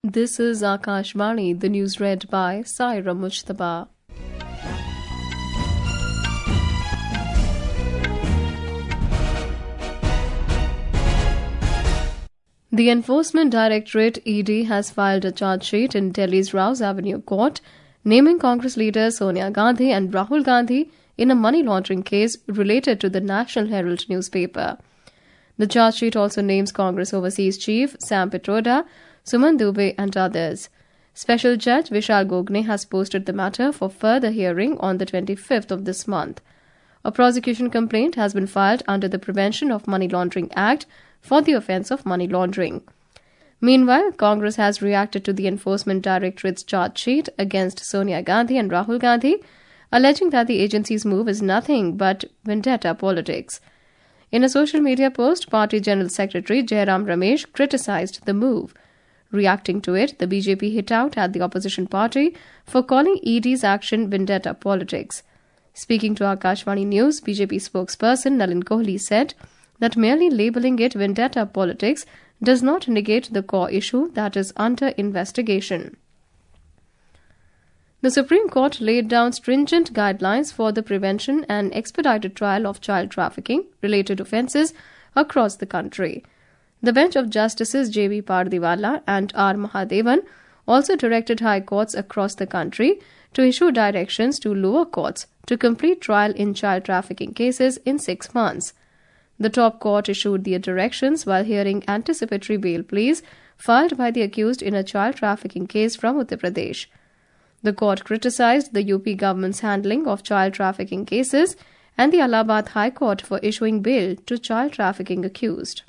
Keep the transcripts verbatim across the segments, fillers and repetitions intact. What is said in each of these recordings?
This is Akashvani, the news read by Saira Mujtaba. The Enforcement Directorate E D has filed a charge sheet in Delhi's Rouse Avenue Court, naming Congress leaders Sonia Gandhi and Rahul Gandhi in a money laundering case related to the National Herald newspaper. The charge sheet also names Congress Overseas Chief Sam Pitroda, Suman Dubey and others. Special Judge Vishal Gogne has posted the matter for further hearing on the twenty-fifth of this month. A prosecution complaint has been filed under the Prevention of Money Laundering Act for the offence of money laundering. Meanwhile, Congress has reacted to the Enforcement Directorate's charge sheet against Sonia Gandhi and Rahul Gandhi, alleging that the agency's move is nothing but vendetta politics. In a social media post, Party General Secretary Jairam Ramesh criticised the move. Reacting to it, the B J P hit out at the opposition party for calling E D's action vendetta politics. Speaking to Akashvani News, B J P spokesperson Nalin Kohli said that merely labelling it vendetta politics does not negate the core issue that is under investigation. The Supreme Court laid down stringent guidelines for the prevention and expedited trial of child trafficking-related offences across the country. The bench of Justices J B Pardiwala and R Mahadevan also directed high courts across the country to issue directions to lower courts to complete trial in child trafficking cases in six months. The top court issued the directions while hearing anticipatory bail pleas filed by the accused in a child trafficking case from Uttar Pradesh. The court criticised the U P government's handling of child trafficking cases and the Allahabad High Court for issuing bail to child trafficking accused.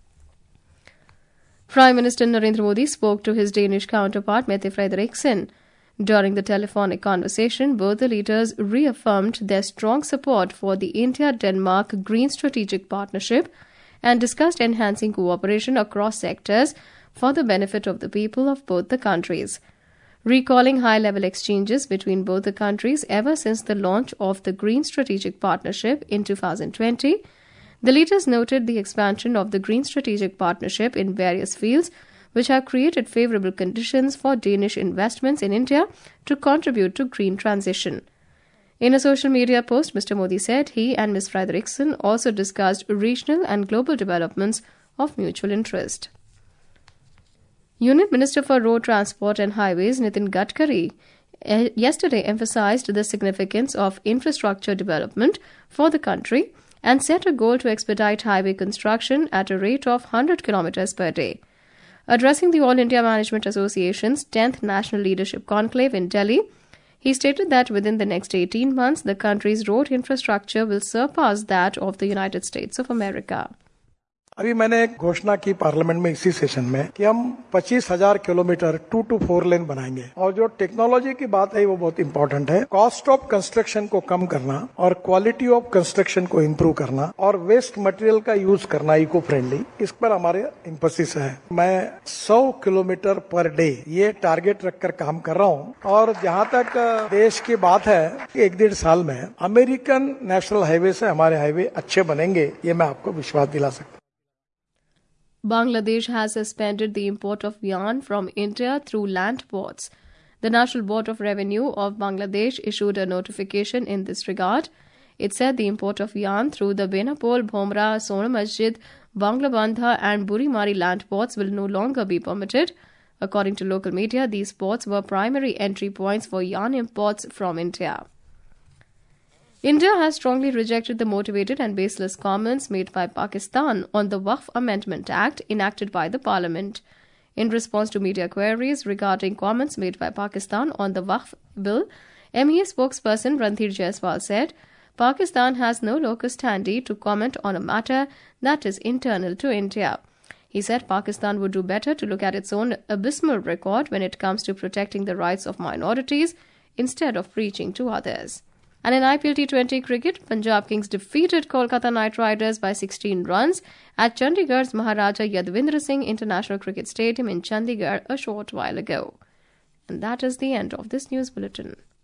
Prime Minister Narendra Modi spoke to his Danish counterpart Mette Frederiksen. During the telephonic conversation, both the leaders reaffirmed their strong support for the India-Denmark Green Strategic Partnership and discussed enhancing cooperation across sectors for the benefit of the people of both the countries. Recalling high-level exchanges between both the countries ever since the launch of the Green Strategic Partnership in two thousand twenty, the leaders noted the expansion of the Green Strategic Partnership in various fields, which have created favourable conditions for Danish investments in India to contribute to green transition. In a social media post, Mister Modi said he and Miz Frederiksen also discussed regional and global developments of mutual interest. Union Minister for Road Transport and Highways Nitin Gadkari yesterday emphasised the significance of infrastructure development for the country and set a goal to expedite highway construction at a rate of one hundred kilometres per day. Addressing the All India Management Association's tenth National Leadership Conclave in Delhi, he stated that within the next eighteen months, the country's road infrastructure will surpass that of the United States of America. अभी मैंने एक घोषणा की parliament में इसी session में कि हम पच्चीस हजार kilometre two to four lane बनाएंगे और जो टेक्नोलॉजी की बात है वो बहुत इंपॉर्टेंट है. कॉस्ट ऑफ कंस्ट्रक्शन को कम करना और क्वालिटी ऑफ कंस्ट्रक्शन को इम्प्रूव करना और वेस्ट मटेरियल का यूज करना इको फ्रेंडली, इस पर हमारे एम्फेसिस है. मैं सौ किलोमीटर पर डे ये टारगेट रखकर काम कर रहा हूँ और जहाँ तक देश की बात है एक डेढ़ साल में अमेरिकन नेशनल हाईवे से हमारे हाईवे अच्छे बनेंगे, ये मैं आपको विश्वास दिला सकता हूँ. Bangladesh has suspended the import of yarn from India through land ports. The National Board of Revenue of Bangladesh issued a notification in this regard. It said the import of yarn through the Benapole, Bhomra, Sona Masjid, Banglabandha and Burimari land ports will no longer be permitted. According to local media, these ports were primary entry points for yarn imports from India. India has strongly rejected the motivated and baseless comments made by Pakistan on the Waqf Amendment Act enacted by the Parliament. In response to media queries regarding comments made by Pakistan on the Waqf bill, M E A spokesperson Ranthir Jaiswal said, Pakistan has no locus standi to comment on a matter that is internal to India. He said Pakistan would do better to look at its own abysmal record when it comes to protecting the rights of minorities instead of preaching to others. And in I P L T twenty cricket, Punjab Kings defeated Kolkata Knight Riders by sixteen runs at Chandigarh's Maharaja Yadvindra Singh International Cricket Stadium in Chandigarh a short while ago. And that is the end of this news bulletin.